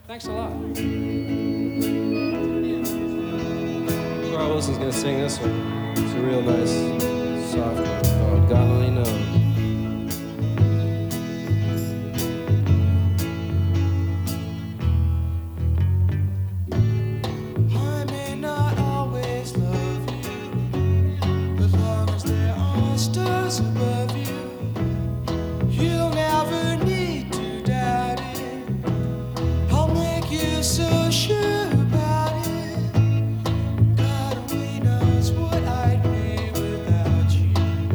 Thanks a lot. Carl Wilson's gonna sing this one. It's a real nice, soft one called God Only Knows. Above you, you'll never need to doubt it. I'll make you so sure about it. God only knows what I'd be without you.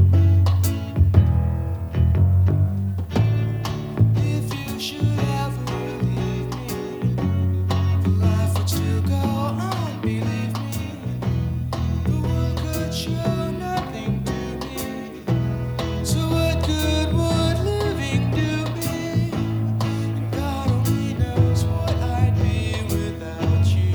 If you should ever leave me, life would still go on, believe me. The world could show nothing to me. So what good would living do me? And God only knows what I'd be without you.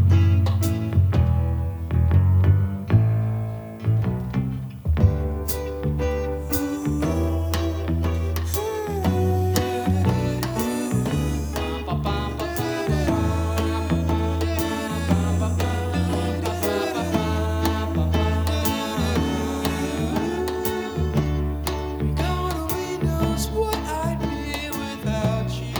God only knows what I'd be without you.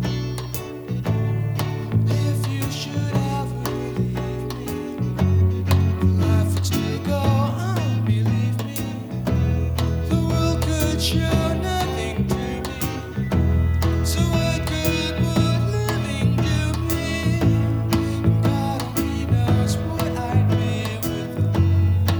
If you should ever leave me, life would still go on, believe me. The world could show nothing to me. So what good would living do me? And God only knows what I'd be without you.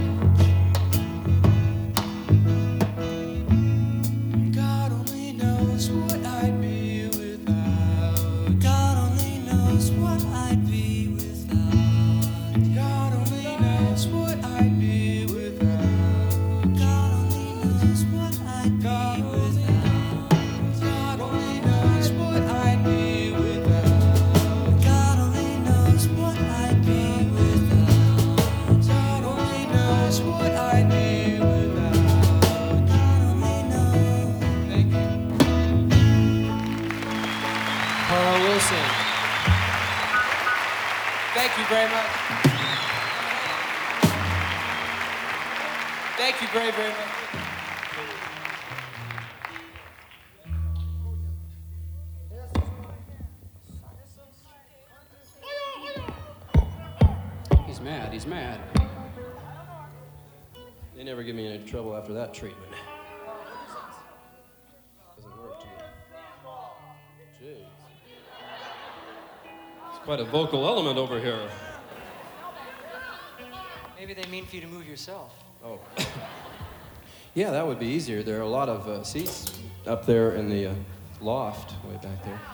God only knows what I'd be without. God only knows what I'd be without. God only knows what I'd be without. God only knows what I'd be without. God only knows what I'd be without. God only knows what I'd be without. God only knows what I'd be without. God only knows. Thank you. Carl Wilson. Thank you very much. Thank you very, very much. He's mad, he's mad. They never give me any trouble after that treatment. Doesn't work too well. Jeez. It's quite a vocal element over here. Maybe they mean for you to move yourself. Oh. Yeah, that would be easier. There are a lot of seats up there in the loft way back there.